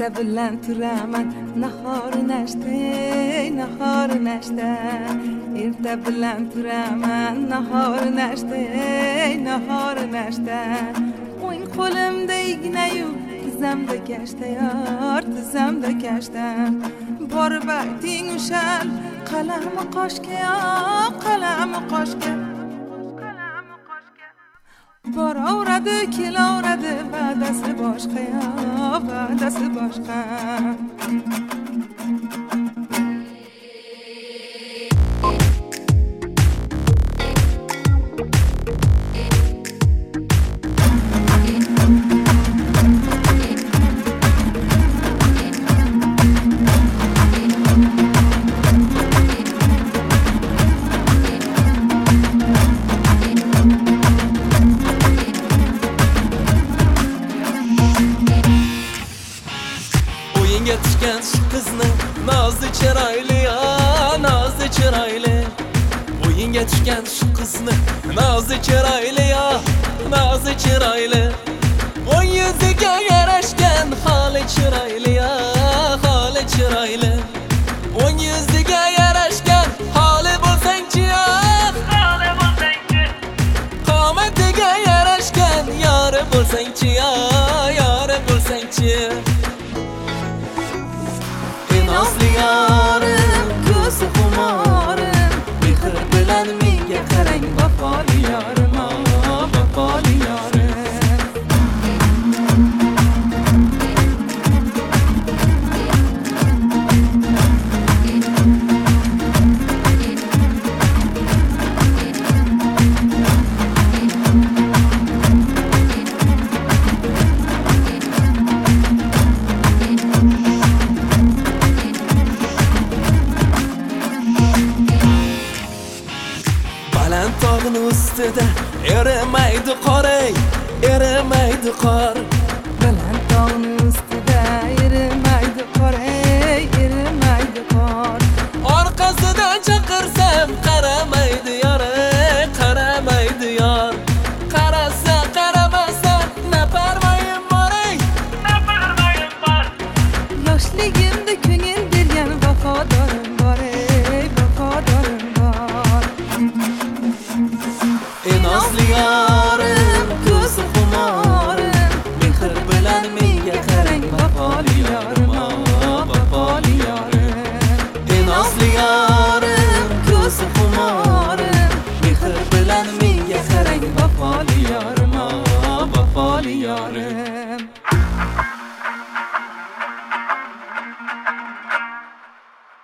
bilan turaman nahor nashta erta bilan turaman nahor nashta o'ng qo'limda ignayu tizzamda kashta borib ayting ushal qalami qoshga boraveradi kelaveradi va'dasi boshqa Tushgan shu qizning nozli chiroyli o'yinga tushgan shu qizning nozli chiroyli o'ng yuziga yarashgan holi chiroyli o'ng yuziga yarashgan holi bo'lsangchi qomatiga yarashgan yori bo'lsangchi Nazlı yarim, ko'zi xumorim mehr bilan menga qarang vafoli yorim Tog'ning ustida erimaydi qor baland tog'ning ustida erimaydi qor orqasidan chaqirsam qaramaydi yor qarasa qaramasa naparmayim bor yoshligimda ko'ngil bergan vafodorim bor Nazlı yarim, ko'zi xumorim mehr bilan menga qarang vafoli yorim Nazlı yarim, ko'zi xumorim mehr bilan menga qarang vafoli yorim